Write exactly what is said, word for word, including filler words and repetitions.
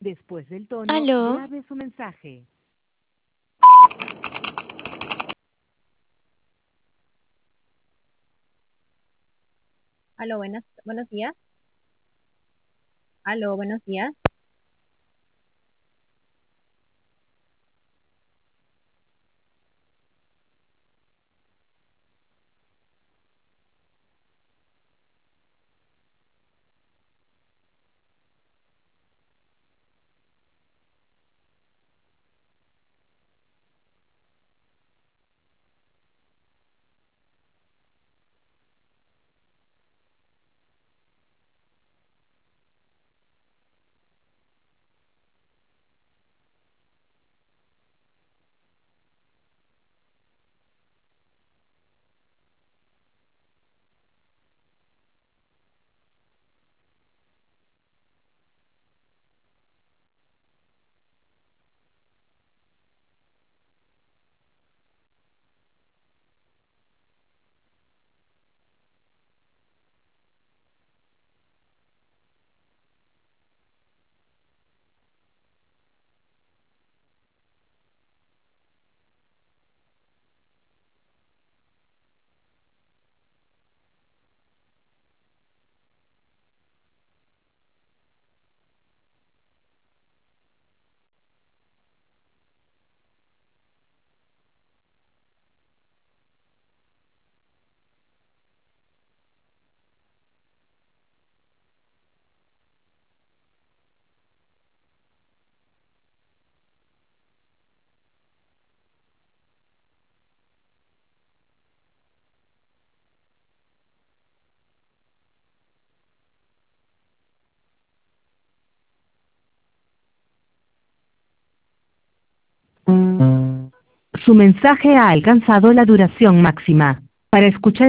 Después del tono, Aló, grabe su mensaje. Aló, buenas, buenos días. Aló, buenos días. Su mensaje ha alcanzado la duración máxima. Para escuchar